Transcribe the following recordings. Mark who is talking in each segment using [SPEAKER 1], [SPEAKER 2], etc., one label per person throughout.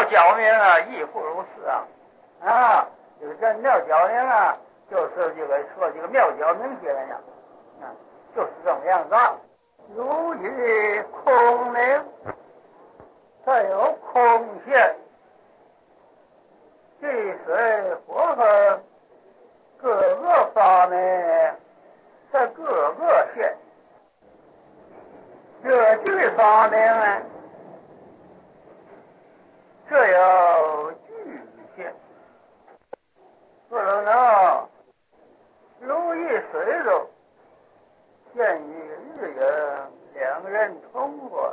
[SPEAKER 1] 教名啊，亦复如是啊。啊，这个真妙教名啊，就是这个说这个妙教名些人呀，啊，就是这么样子啊。如以空名，再有空现，地水火风各个方面，在各个县，这句方面呢，这有局限，不能如意水中现于日影，两人同过，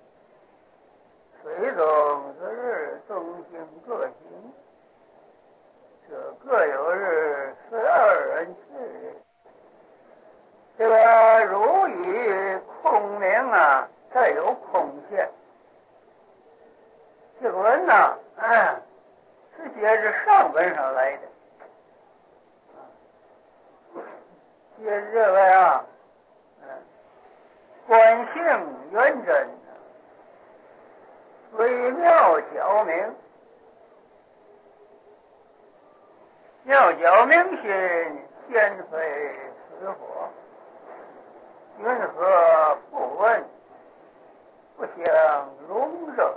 [SPEAKER 1] 水中之日中行各行，这各有日12人去。这个如以空名啊，再有空现。这个文呢，是接着上文上来的，接着这个呀，观性圆真，微妙角明，妙角明心，先非死火，云何不问？不相容忍。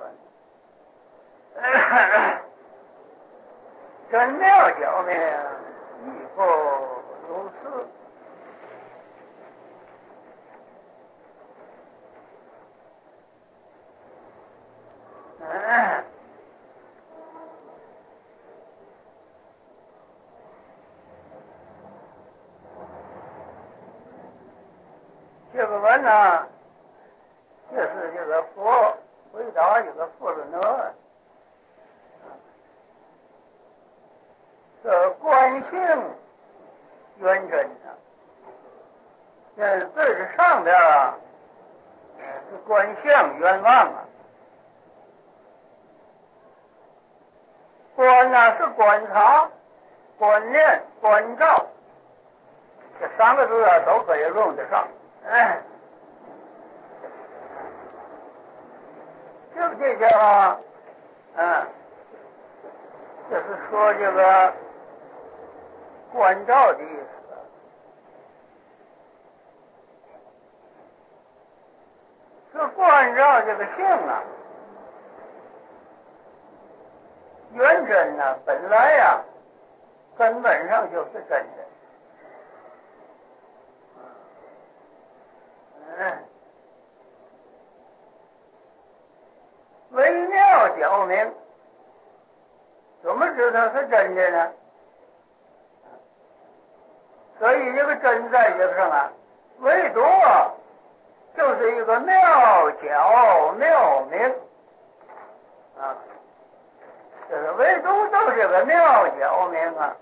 [SPEAKER 1] 真妙角明，亦复如此。这个文呢，就是这个佛回答这个佛罗那，这观性圆真啊，字是上边啊，是观相圆望啊。观呢是观察、观念、观照，这三个字啊都可以用得上。就这叫就是说这个观照的意思。这观照这个性啊，原真呢，本来呀，根本上就是真的。微妙角明，怎么知道是真的呢？所以这个真在这个上啊，唯独啊，就是一个妙角妙明啊，这个唯独就是这个妙角明啊。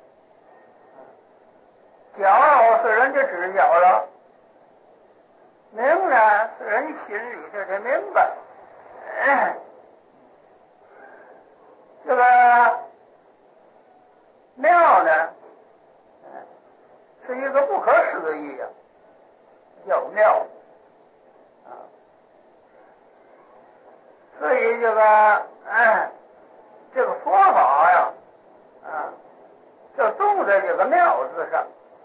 [SPEAKER 1] 角是人家知晓了，明呢是人心里头的明白。这个妙呢，是一个不可思议啊，叫妙啊。所以这个这个佛法呀，就动在这个妙字上。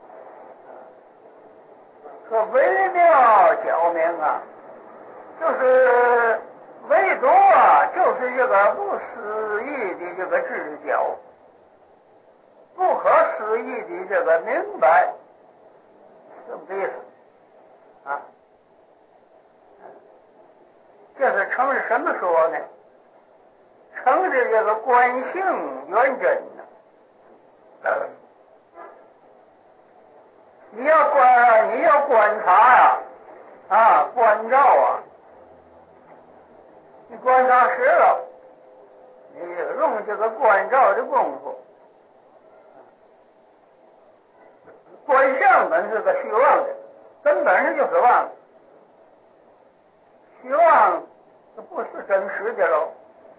[SPEAKER 1] 说微妙角明啊，就是唯独啊，就是这个不思议的这个知晓，不可思议的这个明白，这么个意思啊。这是称是什么说呢？称是这个观性圆真呢。你要观察呀，关照啊，你观察实了，你用这个关照的功夫，观相本是个虚妄的，根本上就是妄的，虚妄不是真实的喽。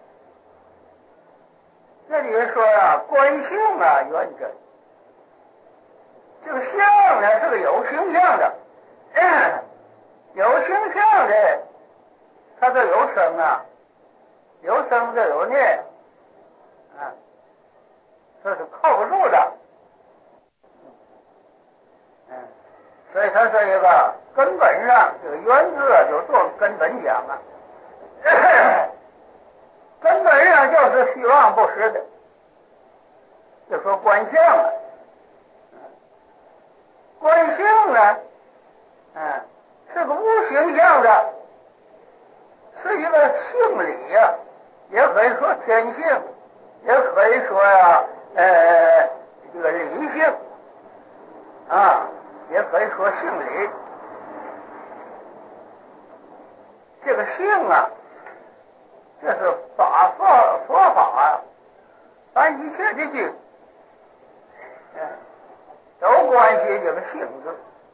[SPEAKER 1] 这里说呀，观性啊圆真，这个相呢是个有形象的，有形象的，它就有生啊，有生就有念， 啊，这是靠不住的。所以它是一个根本上这个原字就做根本讲啊，根本上就是虚妄不实的，就说观相啊，观性呢，是个无形象的，是一个性理呀，也可以说天性，也可以说呀，这个理性啊。也可以说性理，这个性啊，这是佛法啊，咱一切的经，都关系这个性字。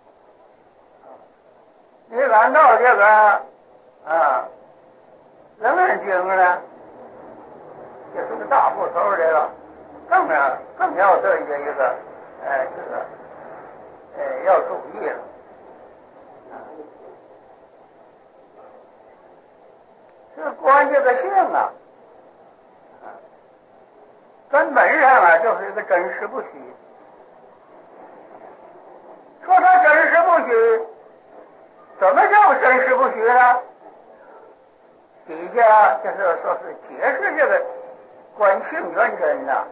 [SPEAKER 1] 你按照这个楞严经呢，这是个大部头这个，更要对这一个这个。要注意了，这观这个性啊，根本上啊就是一个真实不虚。说它真实不虚，怎么叫真实不虚呢？底下就是说是解释这个观性原真呐，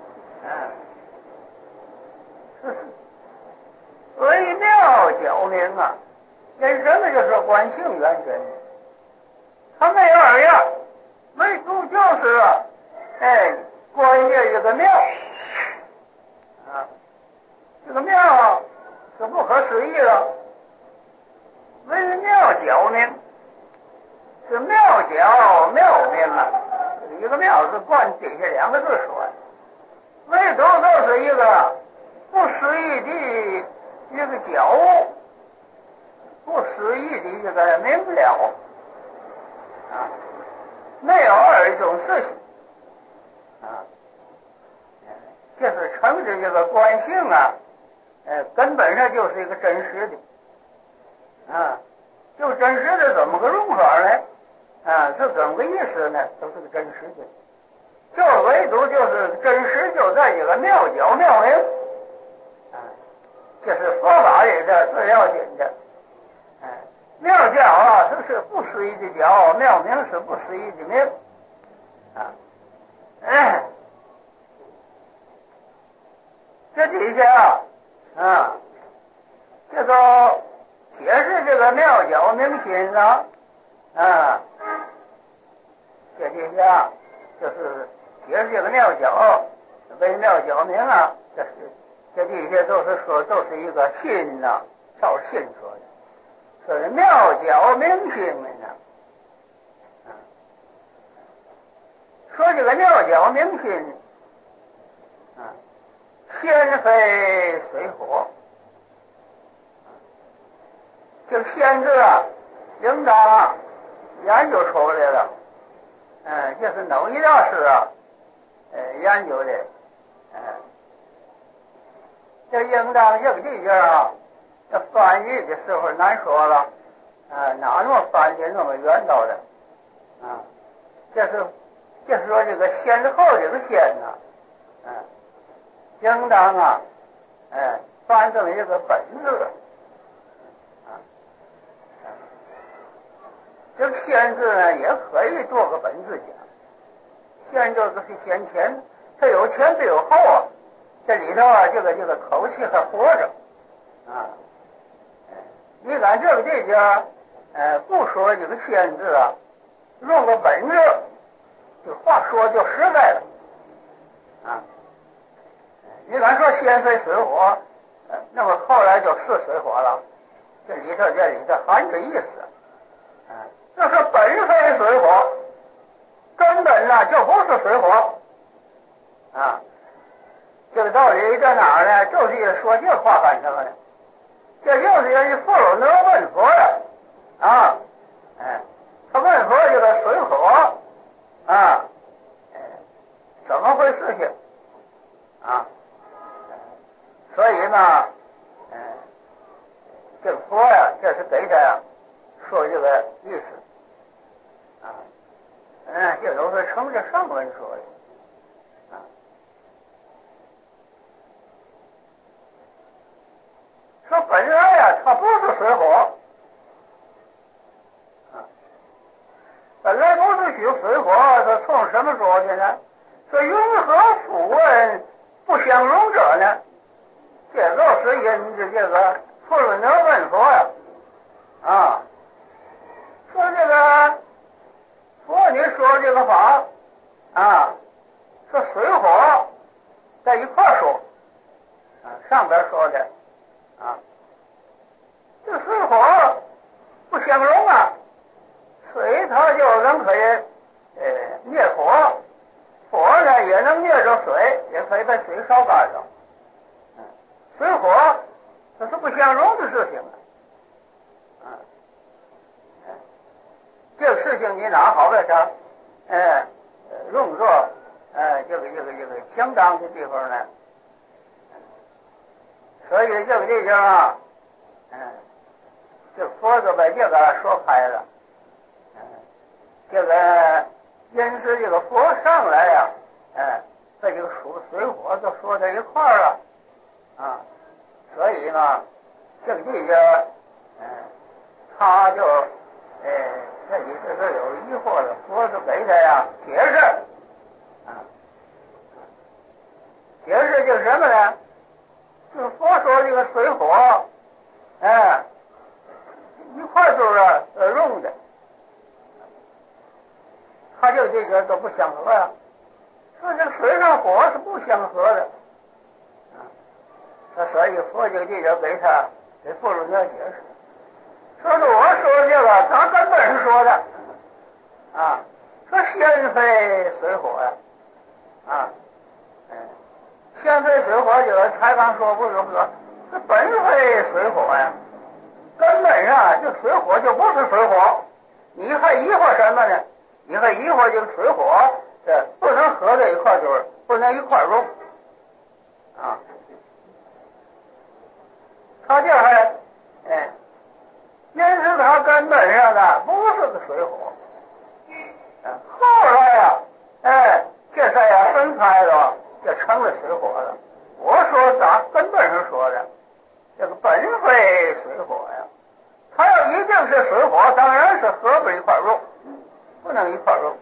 [SPEAKER 1] 微妙较明啊，因什么就说观性原真？它没有二样，唯独就是观这一个妙啊，这个妙是不可思议了。微妙较明是妙较妙明啊，一个妙是冠底下两个字说的，唯独就是一个不思议的一个觉悟，不思议的一个明了啊，没有二种事情啊，这是称之这个观性啊，根本上就是一个真实的啊，就真实的怎么个用法呢？是怎么个意思呢？都是个真实的，就唯独就是真实就在这个妙觉妙明这是佛法里的最要紧的。妙教啊，这是不思议的教；妙明是不思议的明啊。这底下这个解释这个妙教明心啊，这底下就是解释这个妙教为妙教明啊，这底下都是说都是一个心呐，照心说的，说是妙教明心呢。说这个妙教明心仙非水火，这个仙字啊，应当研究出来了。这是某一大师啊，研究的。这应当这个地界啊，这翻译的时候难说了，哪那么翻的那么远道的这是说这个仙后这个仙呐，应当翻成一个本字这个仙字呢，也可以做个本字讲。仙就是先前，它有前必有后啊。这里头啊，这个口气还活着你看这个地界不说这个仙字啊，用个本字，这话说就实在了你敢说仙非水火，那么后来就是水火了。这里头含着意思就说本非水火，根本呢就不是水火这个道理在哪儿呢？就是说这话干什么呢？这就是人家富有能问佛呀他问佛这个水火怎么回事情所以呢这个佛呀，这是给他说这个意思这都是乘着上文说的虚水火是从什么说的呢？说云和复问不相容者呢？这就是因着这个佛论的问佛呀，说这个佛你说这个法说水火在一块说上边说的这水火不相容水它就能可以灭火，火呢也能灭着水，也可以把水烧干了。水火这是不相容的事情这个事情你哪好在它用作这个相当的地方呢？所以这个地方这佛就把这个说开了。这个因是这个佛上来把这个水火都说在一块儿了所以呢这个地方他就这里头有疑惑了，佛就给他解释解释就是什么呢？就是佛说这个水火一块就是用的，他就这个都不相合说这水上火是不相合的所以佛这个地方给佛论要解释，说是我说这个他根本是说的说先非水火先非水火者才刚说不是这本非水火根本上这水火就不是水火，你还疑惑什么呢？你还疑惑这个水火不能合在一块，就是不能一块用他这还因此他根本上不是个水火后来这才分开了，就成了水火了。我说咋根本上说的这个本非水火他要一定是水火，当然是合不一块用，不能一块用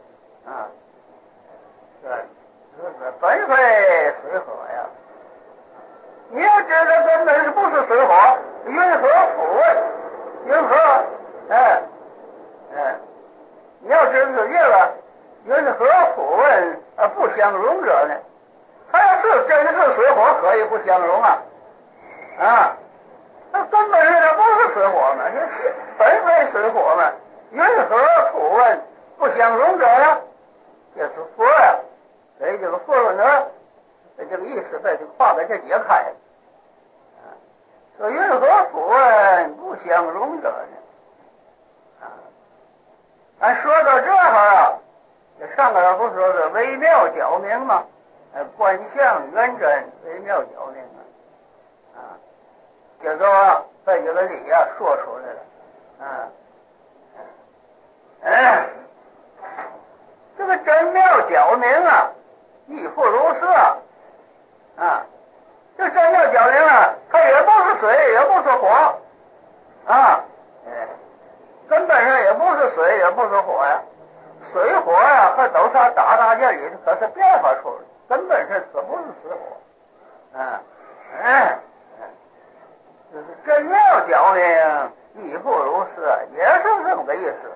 [SPEAKER 1] 对，本非水火你要知道根本是不是水火，云何复问？云何你要知道这个云何复问不相容者呢？他要是真是水火，可以不相容那根本上不是水火嘛，这本非水火嘛，云何复问不相容者呢？这是佛所以这个佛论呢这个意思被这个话给它解开了说云何复问不相容者呢俺说到这儿这上边不说是微妙皎明吗？观相圆真微妙皎明这个把这个理说出来了这个真妙皎明亦复如是这真妙皎明它也不是水也不是火根本上也不是水也不是火水火和都是打这里可是变化出来，根本上可不是水火就是真妙皎明亦复如是，也是这么个意思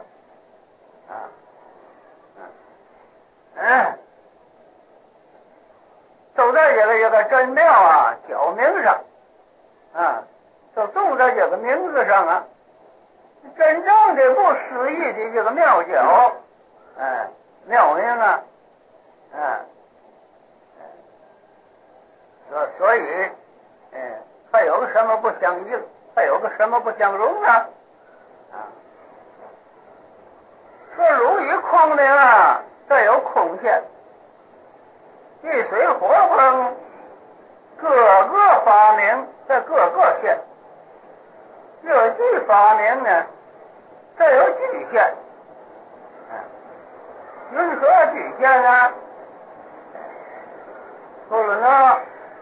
[SPEAKER 1] 都在这个真妙皎明上都种在这个名字上真正的不思议的这个妙皎妙明所以还有个什么不相应，还有个什么不相容呢说如以空明再有空现，地水火风各个发明在各个现，热具发明呢再有具现云何具现呢？说了呢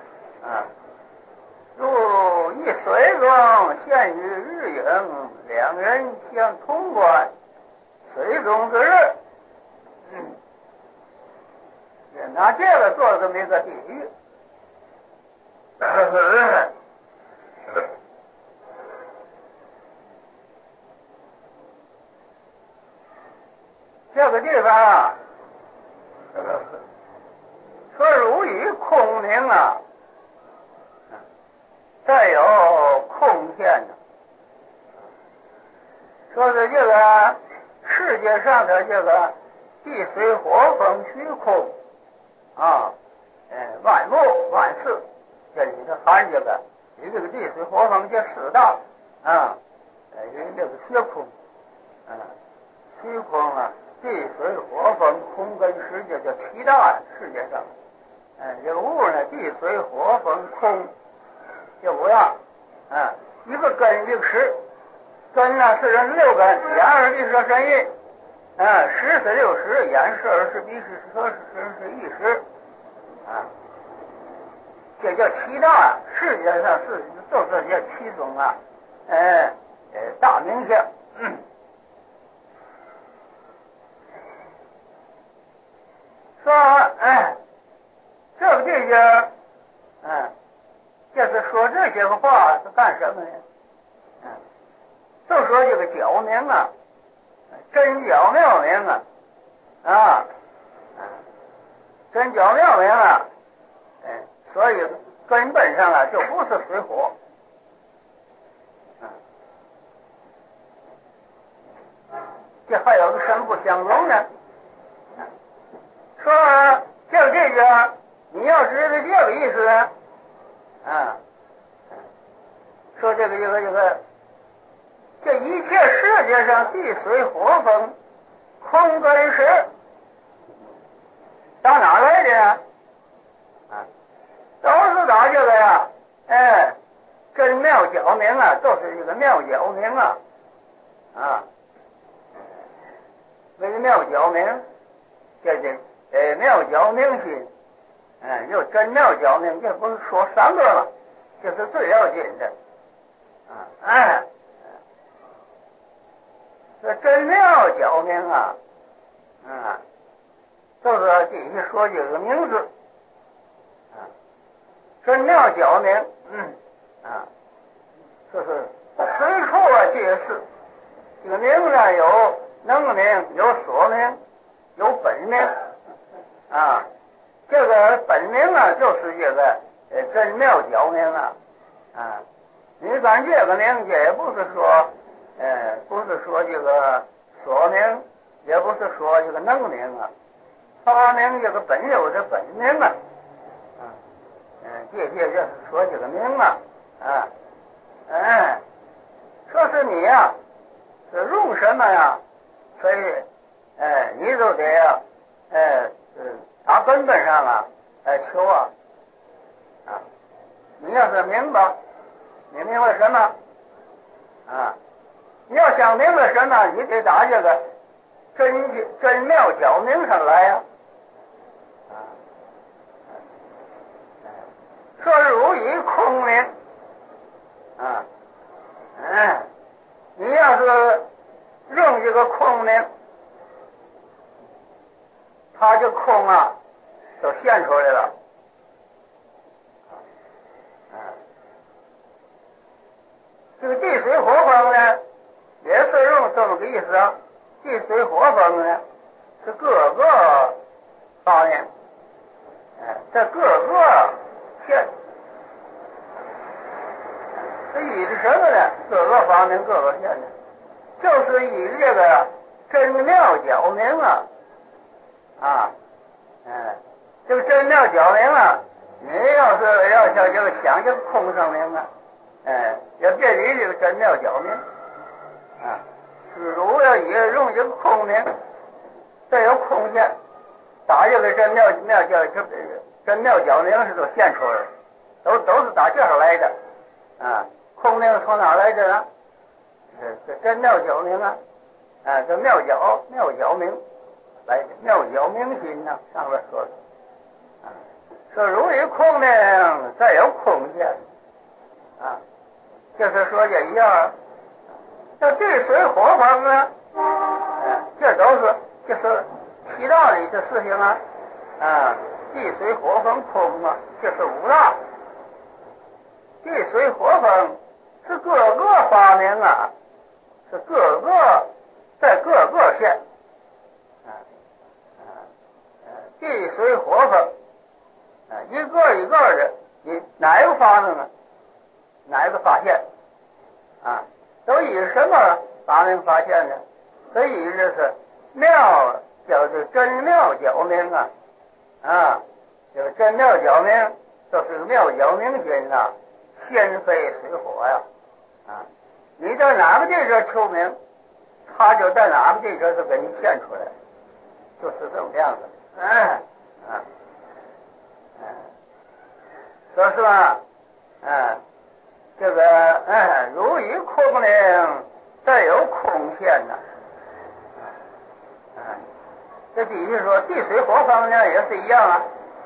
[SPEAKER 1] 如一水中现于日影，两人相通观，水中之日拿这个做这么一个比喻。这个地方啊，说如以空明啊，再有空见呢。说是这个世界上的这个地水火风虚空啊，万物万事，这里头含这个有这个地水火风这四大啊，有这个虚空虚空啊，地水火风空跟湿，这叫七大世界上。这个物呢，地水火风空这五样，一个根一个实。根呢是人六根，眼耳鼻舌身意，识是六识，眼识耳识鼻识舌识身是意识，这叫七大。世界上是就是这七种大名相。说这个地界，就是说这些个话是干什么呢？就说这个角名啊，真角妙名真角妙名所以根本上就不是水火。这还有个什么不相容呢？说这个你要知道这个意思呢，说这一切世界上地水火风空跟实到哪来的呢？都是打这个呀，真妙角名就是这个妙角名为妙角名，这妙角名心，又真妙角名，这不是说三个吗？这是最要紧的这真妙角名就是底下说这个名字真妙角名，就是随处皆是。这个名呢有能名，有所名，有本名这个本名就是这个真妙角名你看这个名字也不是说不是说这个所名，也不是说这个能名发明这个本有的本名这就是说这个名说是你是用什么呀？所以你都得打根本上求你要是明白，你明白什么你要想明白什么，你得打这个真妙角名上来说如以空名你要是用这个空名，它这空就现出来了这个地水火风呢也是用这么个意思地水火风呢是各个方面在各个现是以着什么呢？各个方面各个现的，就是以这个真妙角名这个真妙角名你要是要想这个想这个空上名也别理这个真妙角名如要也用这个空名，再有空现，打这个真妙角名是都现出来了，都是打这上来的空名从哪来的呢？这真妙角名这妙角名来的，妙角名心上面说的说如以空名再有空见就是说这一样这地水火风这都是就是七大里的事情地水火风空啊，就是五大。地水火风是各个发明啊，是各个在各个县，地水火风，一个一个的，你哪个发明啊？哪个发现？都以什么发明发现呢？所以这是妙，叫做真妙角明这个真妙角明就是个妙角明心呐，先飞水火呀，你在哪个地方求名，他就在哪个地方就给你现出来，就是这种样子。说是吧？这个如以空灵，再有空现呐。这底下说地水火风呢也是一样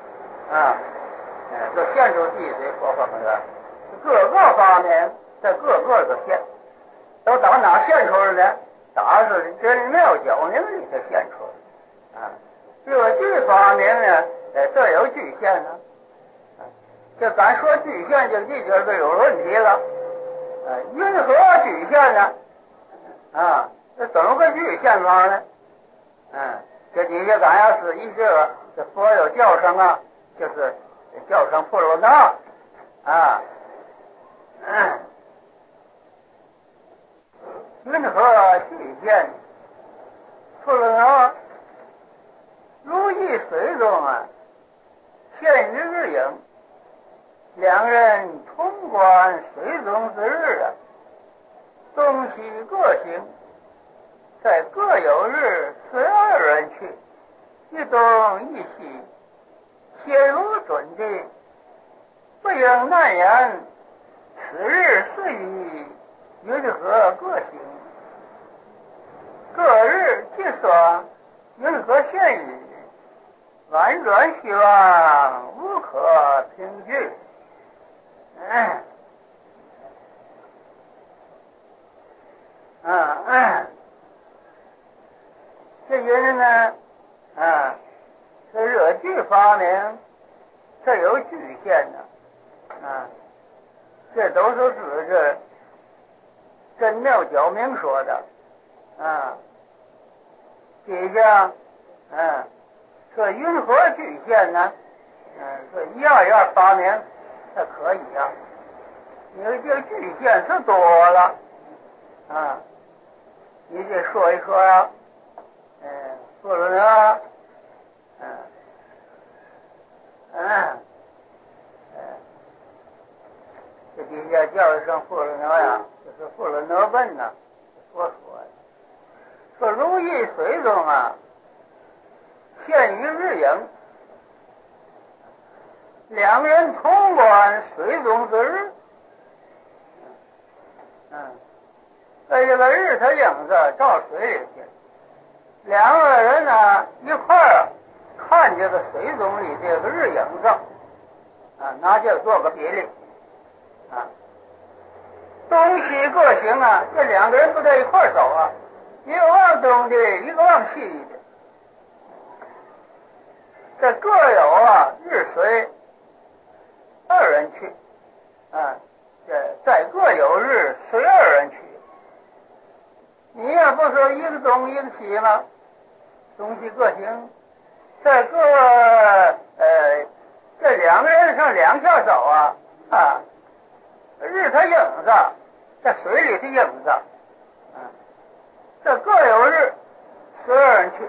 [SPEAKER 1] 都现出地水火风来，各个方面在各个的现，都打哪现出来呢？打是真妙角明里头现出来。这句方面呢，这有局限呢。这咱说局限就这就有问题了。因何局限呢？这怎么个局限法呢？这底下咱要是一这佛有叫声就是叫声富罗那因何局限？富罗那如意水中现于日影，两人同观水中之日东西各行，在各有日12人去，一东一西，皆如准地，不应难言。此日是以云何各行？各日既说云何现语？婉转虚妄，无可凭据。这人呢，这热句发明，这有局限的，这都是指着真妙角明说的，底下，说云何局限呢？说一样一样发明，这可以你这局限是多了，你得说一说说了呢，这底下叫一声富了呢就是富了呢问说说如意水中现于日影，两人同观水中之日。在这个日头影子照水里去，两个人一块儿看这个水中里这个日影子拿这做个比例东西各行这两个人不在一块儿走一个往东的，一个往西的，这各有日水2人去这在各有日随2人去。你也不说一个东一个西吗？东西各行，在这两个人上两下走日他影子在水里的影子这各有日12人去，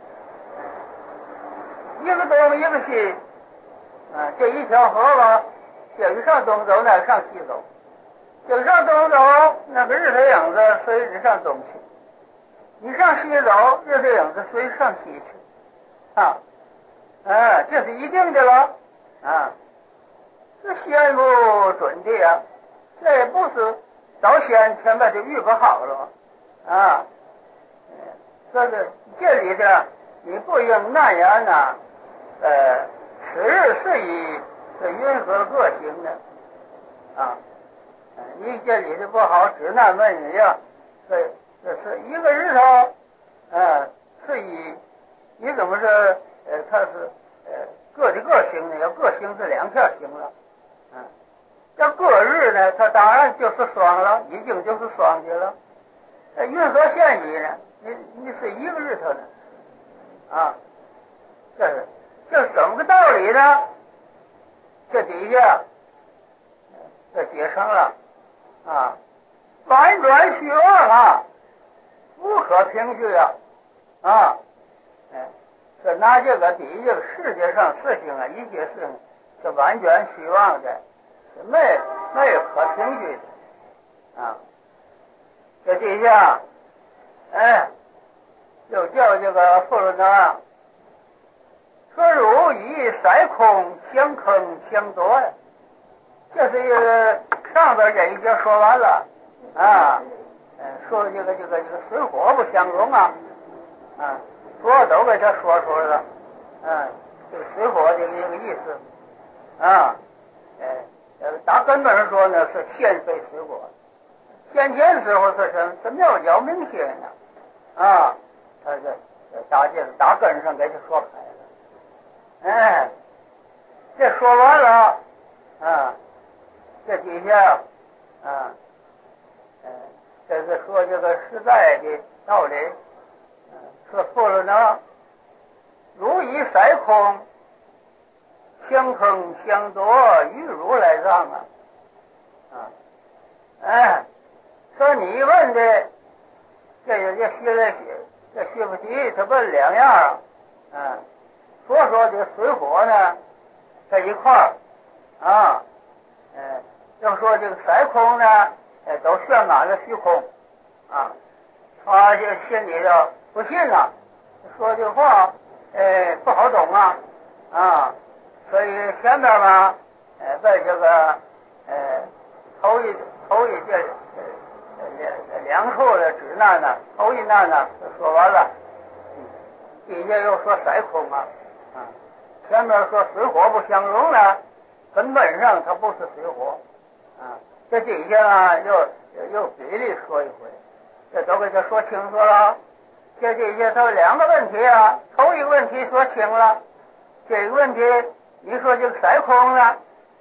[SPEAKER 1] 一个东一个西这一条河这个上东走，那个上西走，这个上东走，那个日头影子随着上东去，你上西走，日头影子随上西去这是一定的了这先不准的这也不是早先前面就预备好了吗这里的你不应难言此日是以这云何各行呢你这里头不好指南问你这是一个日头是以你怎么说它是各的个星呢？要个星是两片星了，要个日呢，它当然就是双了，已经就是双去了。云和线一呢，你是一个日头呢，这怎么个道理呢？这底下这解成了婉转虚妄无可凭据这拿这个比这个世界上事情一切事情是完全虚妄的，没有可凭据的这底下又叫这个佛罗纳说如以塞空相坑相夺这是一个上边这一节说完了说这个水火不相容所有都给他说出来了这个水火这个意思打根本上说呢是现非水火，先前时候是什么妙教明显呢他这打根上给他说开了这说完了这底下这是说这个实在的道理说错了呢如以塞空相坑相夺与如来藏说你问的这须菩提他问两样所说的水火呢在一块儿要说这个塞空呢都旋满了虚空他这心里头不信说这话不好懂所以前面嘛在这个头一这两处的指南呢头一难呢说完了底下又说塞空前面说水火不相容呢根本上它不是水火这底下又比例说一回这都给他说清楚了这底下他两个问题头一个问题说清了这个问题你说这个塞空呢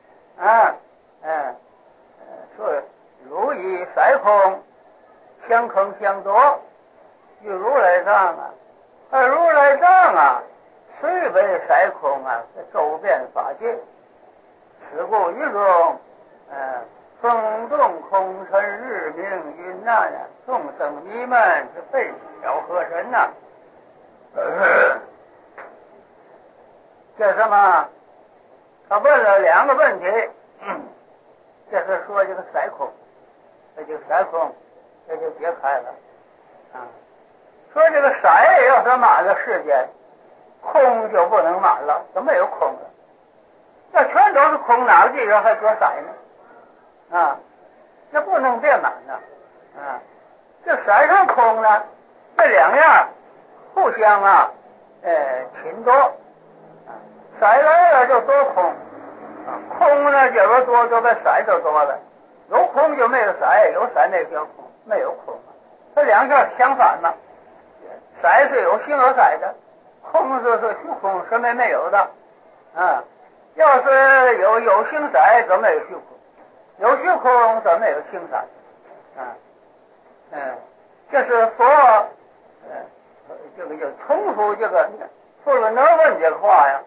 [SPEAKER 1] 说如以塞空相坑相夺与如来藏如来藏虽为塞空周遍法界此故于中风动空尘日明云难众生迷闷是被小和神这什么他问了两个问题这是说这个塞空这就塞空这就解开了说这个塞要是满了世间空就不能满了怎么有空了那全都是空哪个地方还搁塞呢这不能变满这塞上空呢这两样互相侵夺塞来了就多空空呢这边多就把塞就多了有空就没有塞有塞没有空没有空这两项相反嘛塞是有形有塞的空是虚空是没有的要是有形塞则没有虚空有虚空则没有形塞这是佛这个就重复这个佛罗能问这个话呀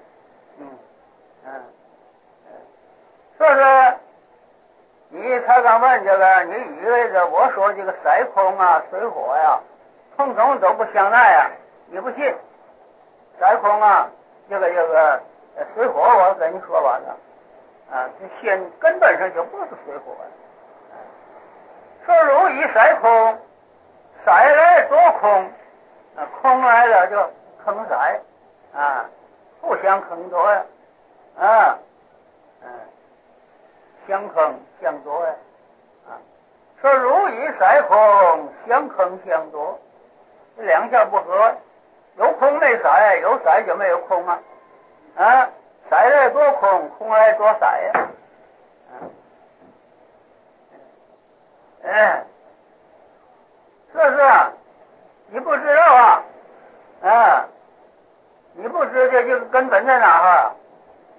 [SPEAKER 1] 说是你才刚问这个你以为着我说这个塞空水火通通都不相奈你不信塞空这个水火我跟你说完了这先根本上就不是水火说如以塞空塞来多空空来了就坑塞互相坑夺相坑相夺说如以塞空相坑相夺这两下不合有空没塞有塞就没有空塞来多空空来多塞这是你不知道你不知道这个根本在哪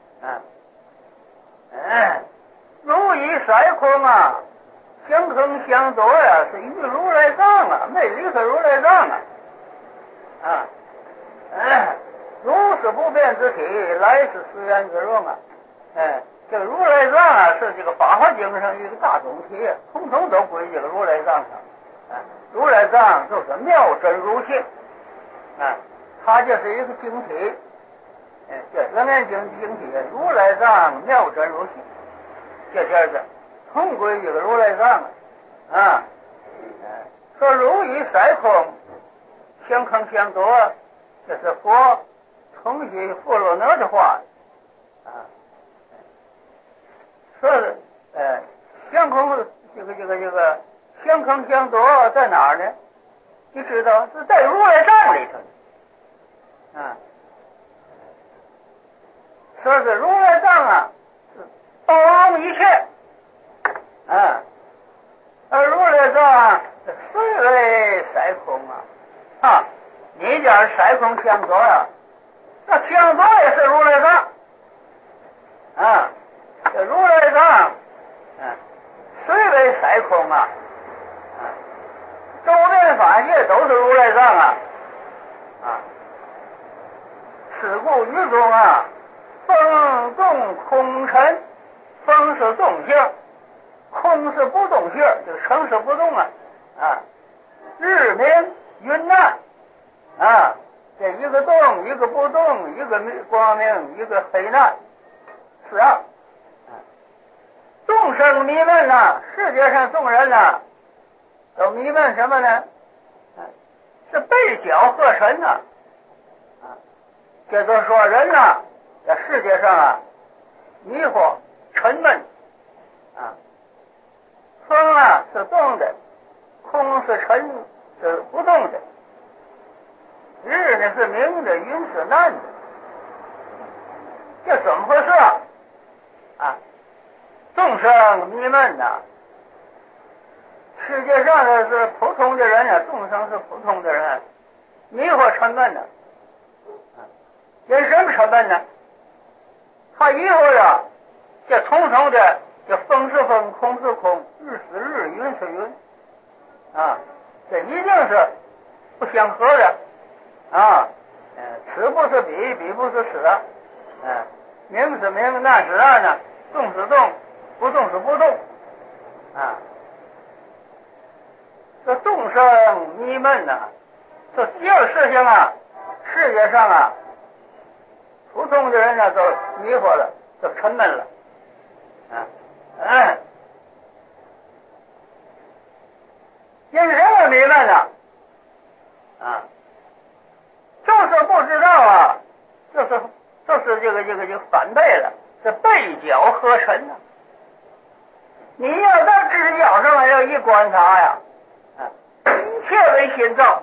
[SPEAKER 1] 如意赛空啊，相恒相夺呀，是与如来藏啊，没离开如来藏啊。如是不变之体，来世随缘之用啊。这个如来藏啊，是这个法华经上一个大总体，统统都归这个如来藏上。如来藏就是妙真如性它就是一个晶体。这楞严经晶体，如来藏妙真如性，这点子同归这个如来藏说如意赛空，相恒相夺，这是佛重启佛罗那的话说是相空这个相恒相夺在哪儿呢？你知道是在如来藏里头说是如来藏是包容一切而如来藏虽为赛空你讲赛空相夺那相夺也是如来藏这如来藏虽为赛空周边法界都是如来藏此故于中风动空沉，风是动性，空是不动性，这个成是不动日明云暗这一个动一个不动，一个光明一个黑暗是众生迷闷世界上众人都迷闷什么呢？是被角合尘这就说人在世界上迷惑沉闷风是动的，空是沉是不动的，日呢是明的，云是暗的，这怎么回事众生迷闷世界上的是普通的人众生是普通的人，迷惑沉闷因什么沉闷呢？他以为这统统的这风是风，空是空，日是日，云是云这一定是不相合的此不是彼，彼不是此明是明，暗是暗动是动，不动是不动这众生迷闷这第二事情世界上普通的人都迷惑了，都沉闷了因什么迷闷就是不知道就是这个反背了，这背角合尘你要到直角上要一观察一切为心造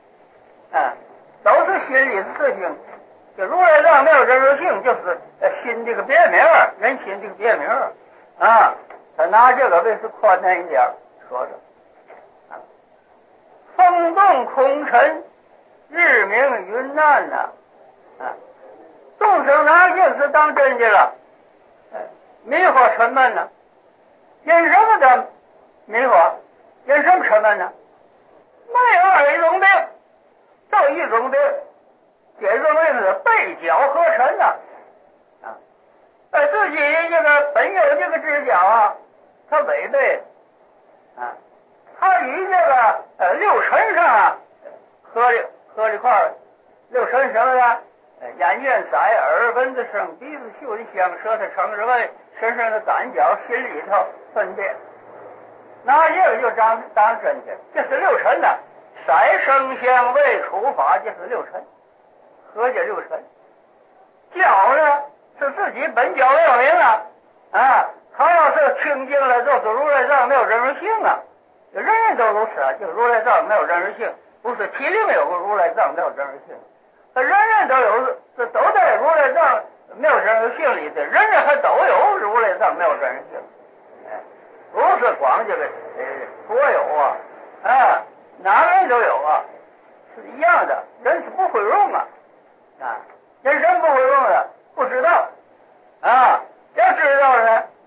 [SPEAKER 1] 都是心理的事情。这如来藏没有真如性，就是心这个别名，人心这个别名他拿这个为是宽难一点说着风动空沉，日明云暗众生拿这是当真的了迷惑沉闷因什么的迷惑？因什么沉闷呢？没有二一种病，就一种病，这种病是背角合尘自己这个本有这个知觉他违背他与这个六尘上合一块儿。六尘什么呢？眼见色耳闻的声，鼻子嗅的香，舌头尝着味，身上的感觉，心里头分辨，拿这个就当真的，这是六尘色声香味触法，这是六尘，合这六尘。觉呢是自己本觉没有名他要是清净了，就是如来藏没有真如性人人都如此就是如来藏没有真如性，不是体灵有个如来藏没有真如性，人人都有，这都在如来藏没有真如性里的，人人还都有如来藏没有真如性，不是光这个佛有哪个人都有是一样的，人是不会用人生不会用的，不知道要知道呢，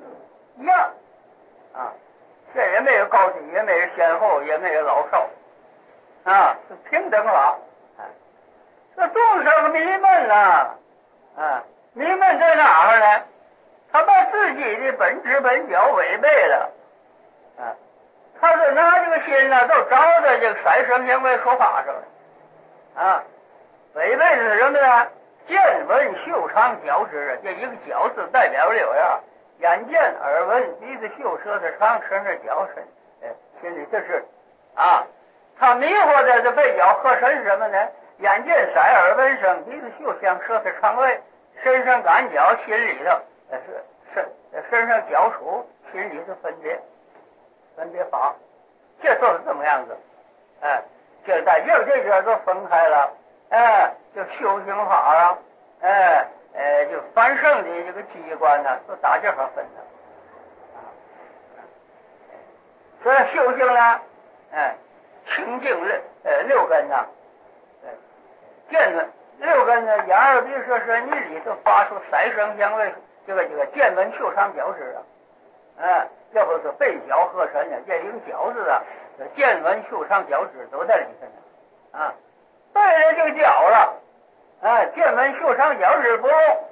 [SPEAKER 1] 迷闷了，迷闷在哪儿呢？他把自己的本质本脚违背了，他是拿这个心呢都着在这个色声香味说法上了，违背是什么呢？见闻嗅尝觉知，这一个觉字代表了眼见耳闻鼻子嗅舌头尝身是脚身，心里这是他迷惑的这被脚和身是什么呢？眼见色耳闻声鼻子嗅香舌头尝味身上感觉心里头身上觉触心里头分别法，这就是这么样子，就在这都分开了，就修行法啊，就凡圣的这个机关呢，都打这块分的，所以修行呢，清净六根呐，见闻六根呢，眼耳鼻舌身意里头发出色声香味，这个见闻嗅尝觉知要不是被觉合神呢，这一个觉字见闻嗅尝觉知都在里头呢，对了这个觉了，见闻嗅尝觉知不用，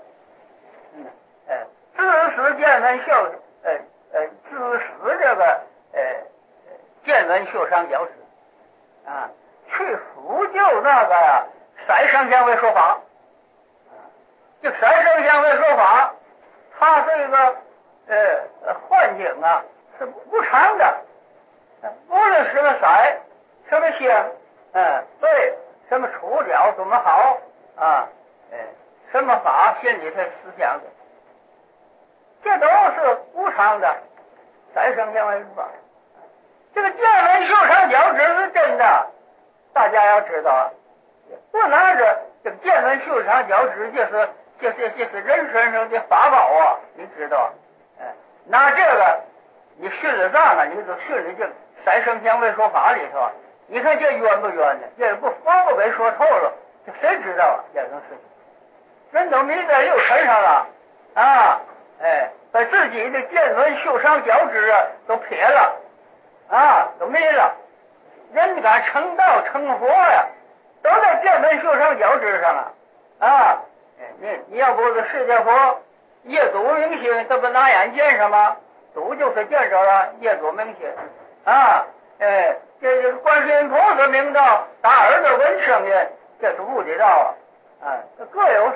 [SPEAKER 1] 自始见闻嗅，自始这个见闻嗅尝觉知，去辅救那个色声香味说法，这色声香味说法，它是一个幻境是无常的，无论什么色什么香，对什么触觉怎么好什么法心里头思想的，这都是无常的色声香味说法。这个见闻嗅尝觉知是真的，大家要知道不拿着这个见闻嗅尝觉知就是人身上的法宝你知道拿这个你训了账你就训了这色声香味说法里头，你看这冤不冤呢？这不法不给说透了，这谁知道这种事情？人都迷在六尘上了把自己的见闻嗅尝觉知都撇了都没了，人敢成道成佛都在见闻嗅尝觉知上你要不是释迦佛业祖明心，这不拿眼见上吗？祖就是见着了，业祖明心这观世音菩萨明道，打耳朵闻声音，这是悟的道这各有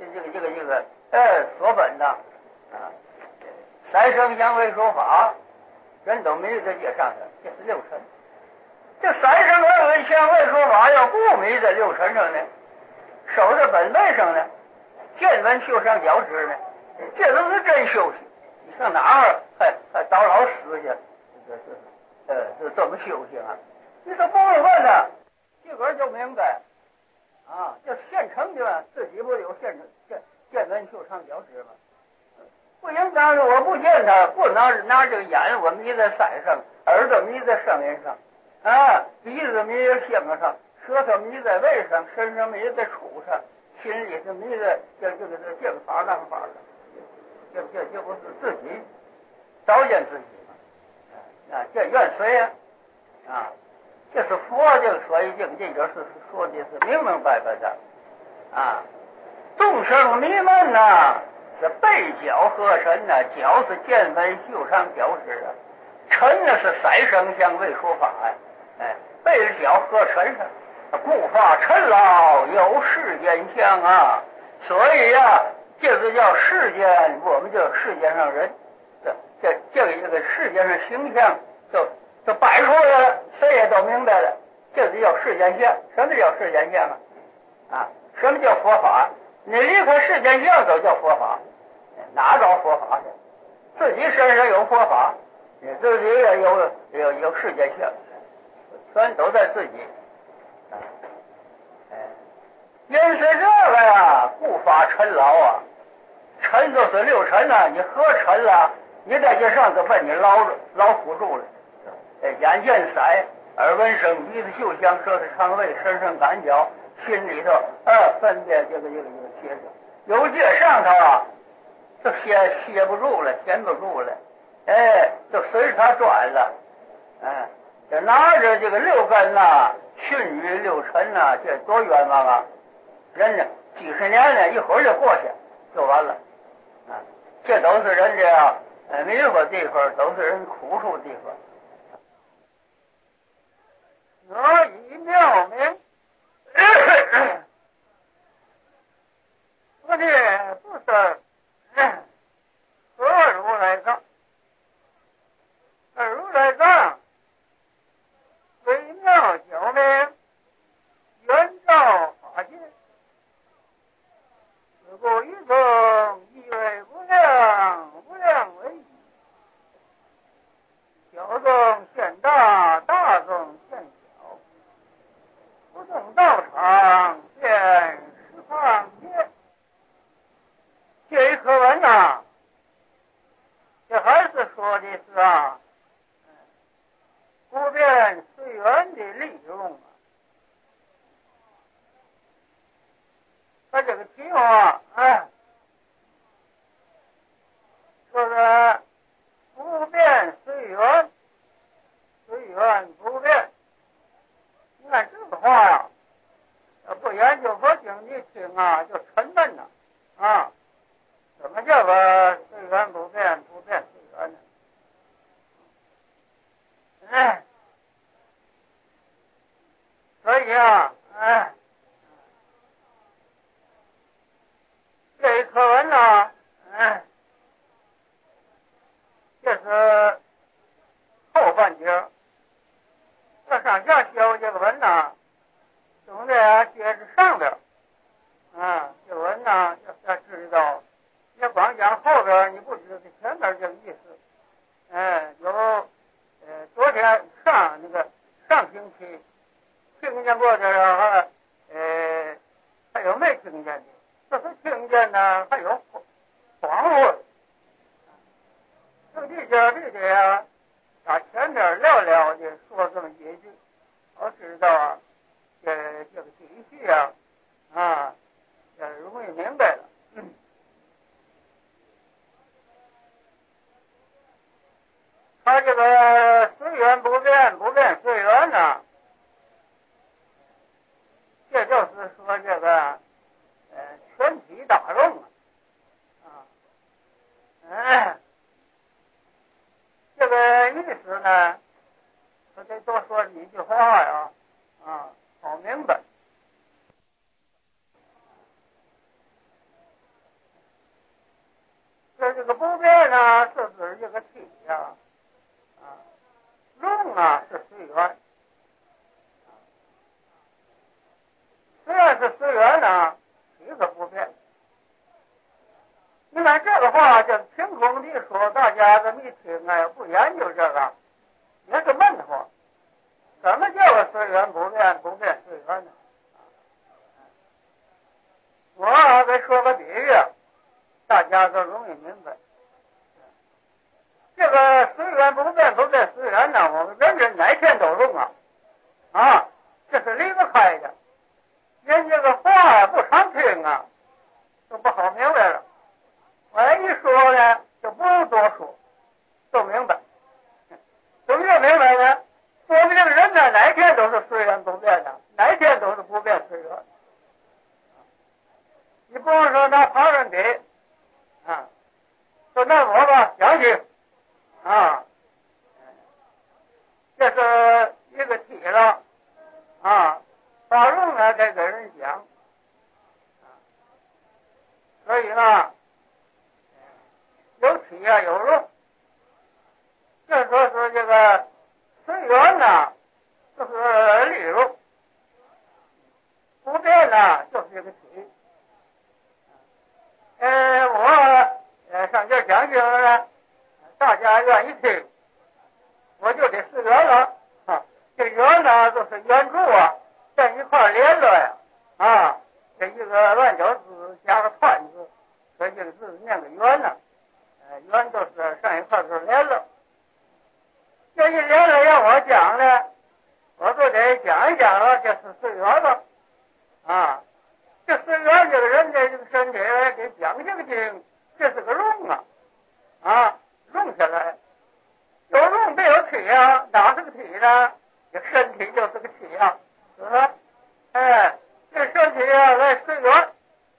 [SPEAKER 1] 所本的色声香味说法，人都迷在这上头，这是六尘。这色声香味说法要不迷在六尘上呢，守在本位上呢，见闻嗅尝觉知呢，这都是真修行。你上哪儿还找老师去？是这么修行你都不用问了，自个儿就明白这现成的，自己不有见闻嗅尝觉知吗？不应当我不见他，不能拿这个眼我迷在色上，耳朵迷在声音上鼻子迷在香上，舌头迷在味上，身上迷在触上，心里是迷在这个法那个法上，这不是自己糟践自己吗？这怨谁这是佛就所以这个是说的是明明白白的众生迷闷是被觉合神觉是见闻嗅尝觉知尘是色声香味说法被觉合神上，故发尘劳有世间相所以这个叫世间，我们叫世间上人，这个世间上形象就摆出来了，谁也都明白了，这是叫世间相。什么叫世间相什么叫佛法？你离开世间相都叫佛法，哪找佛法去？自己身上有佛法，你自己也有世间相，全都在自己因是这个故发尘劳尘就是六尘你合尘了，你在这上头把你老苦住了眼见色耳闻声鼻子嗅香舌头尝味身上感觉心里头分别这个歇着，有这上头就歇不住了，闲不住了就随着他转了就拿着这个六根训于六尘这多冤枉人呢几十年了，一会儿就过去就完了啊！这都是人家迷惑地方，都是人苦处地方。何以妙明？我的不是何如来藏？如来藏微妙巧明，圆照法界。自古一宗，以为无量，无量为一。小众现大，大众现小。不动道场，见十方界。这一课文呐，这还是说的是不变随缘的利用啊。他这个题目说是不变随缘，随缘不变。你看这个话呀，要不研究佛经你听就沉闷了啊。怎么叫个随缘不变，不变随缘呢？所以这一课文呢，这是后半截。要上下学这个文呢，总得接着上边这个文呢要知道，你光讲后边，你不知道前边这个意思。有昨天上星期听见过的还有没听见的，这是听见呢，还有恍惚。就这得把前边聊聊的说这么几句，我知道这个底细容易明白了。他这个随缘不变，不变随缘呢，这就是说这个全体大众这个意思呢，我得多说几句话好明白。这个不变呢，是指这个体用是随缘，虽然是随缘呢，体可不变。你看这个话就凭空地说，大家这么一听不研究这个，也是闷乎。怎么叫个随缘不变，不变随缘呢？我给说个比喻，大家都容易明白。这个随缘不变，不变随缘呢，我们人哪天都用这是离不开的。人这个话不常听就不好明白了。我一说呢，就不用多说，都明白。怎么就明白呢？说明人呢，哪天都是随缘不变的，哪天都是不变随缘。你不能说拿旁人比说那我吧想起这是一个题了法论呢得给人讲所以呢有体有论。这说是这个随缘呢，就是理论；不变呢，就是这个体。我上这讲经呢，大家愿意听，我就得随缘了这缘呢，就是缘住在一块连着这一个乱角字加个串字，所以这个字念个缘呢。缘就是上一块就连了。这一连了让我讲呢，我就得讲一讲了，这是随缘了这随缘这个人的这个身体得讲这个经，这是个用用下来。有用没有体哪是个体呢？这身体就是个体是吧？这身体来随缘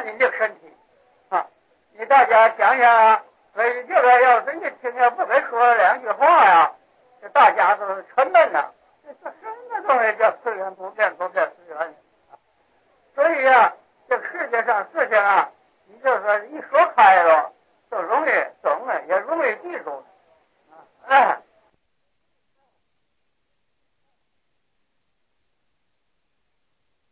[SPEAKER 1] 你这个身体啊！你大家想想啊，所以这个要是一听要不给说两句话呀，这大家都是沉闷呐。这什么东西叫次元不变，不变次元？所以啊，这个世界上事情啊，你就是一说开了，就容易懂了，也容易记住。